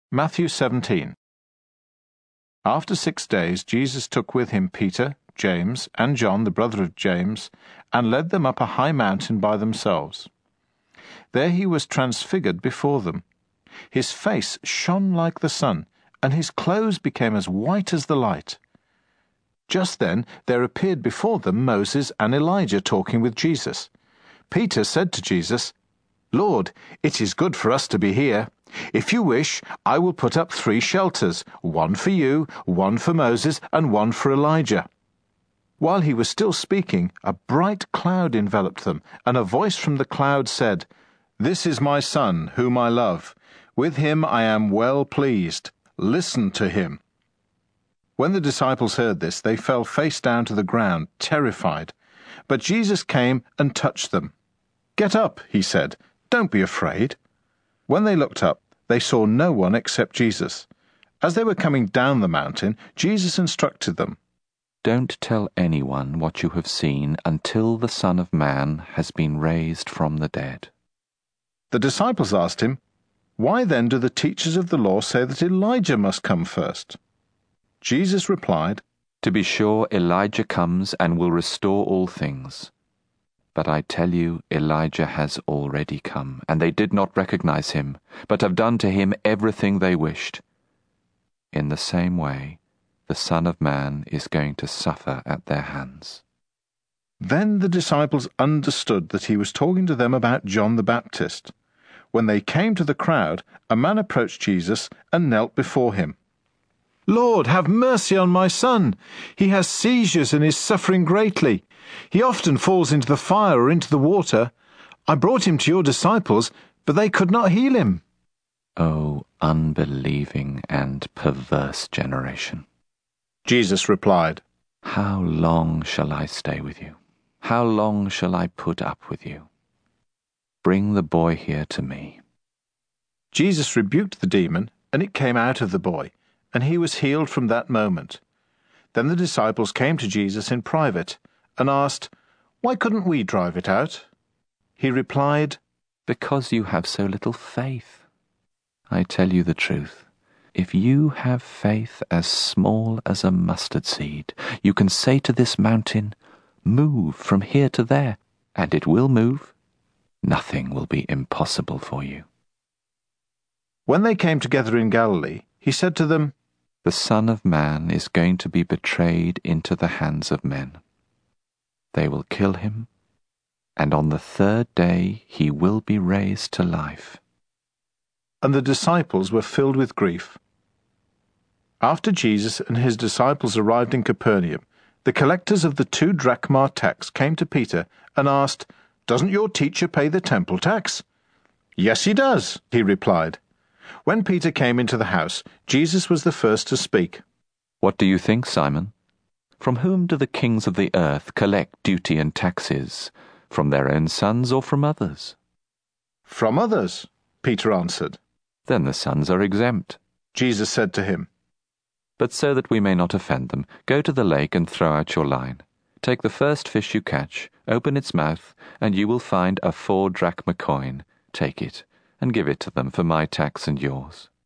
Matthew 17. After 6 days Jesus took with him Peter, James, and John the brother of James, and led them up a high mountain by themselves. There he was transfigured before them. His face shone like the sun, and his clothes became as white as the light. Just then there appeared before them Moses and Elijah talking with Jesus. Peter said to Jesus, "Lord, it is good for us to be here. If you wish, I will put up 3 shelters, one for you, one for Moses, and one for Elijah." While he was still speaking, a bright cloud enveloped them, and a voice from the cloud said, "This is my Son, whom I love. With him I am well pleased. Listen to him." When the disciples heard this, they fell face down to the ground, terrified. But Jesus came and touched them. "Get up," he said. "Don't be afraid." When they looked up, they saw no one except Jesus. As they were coming down the mountain, Jesus instructed them, "Don't tell anyone what you have seen until the Son of Man has been raised from the dead." The disciples asked him, "Why then do the teachers of the law say that Elijah must come first?" Jesus replied, "To be sure, Elijah comes and will restore all things. But I tell you, Elijah has already come, and they did not recognize him, but have done to him everything they wished. In the same way, the Son of Man is going to suffer at their hands." Then the disciples understood that he was talking to them about John the Baptist. When they came to the crowd, a man approached Jesus and knelt before him. "Lord, have mercy on my son. He has seizures and is suffering greatly. He often falls into the fire or into the water. I brought him to your disciples, but they could not heal him." O unbelieving and perverse generation! Jesus replied, How long shall I stay with you? How long shall I put up with you? Bring the boy here to me. Jesus rebuked the demon, and it came out of the boy, and he was healed from that moment. Then the disciples came to Jesus in private and asked, "Why couldn't we drive it out?" He replied, "Because you have so little faith. I tell you the truth. If you have faith as small as a mustard seed, you can say to this mountain, 'Move from here to there,' and it will move. Nothing will be impossible for you." When they came together in Galilee, he said to them, "The Son of Man is going to be betrayed into the hands of men. They will kill him, and on the 3rd day he will be raised to life." And the disciples were filled with grief. After Jesus and his disciples arrived in Capernaum, the collectors of the 2 drachma tax came to Peter and asked, "Doesn't your teacher pay the temple tax?" "Yes, he does," he replied. When Peter came into the house, Jesus was the first to speak. "What do you think, Simon? From whom do the kings of the earth collect duty and taxes? From their own sons or from others?" "From others," Peter answered. "Then the sons are exempt." Jesus said to him, "But so that we may not offend them, go to the lake and throw out your line. Take the first fish you catch, open its mouth, and you will find a 4 drachma coin. Take it, and give it to them for my tax and yours."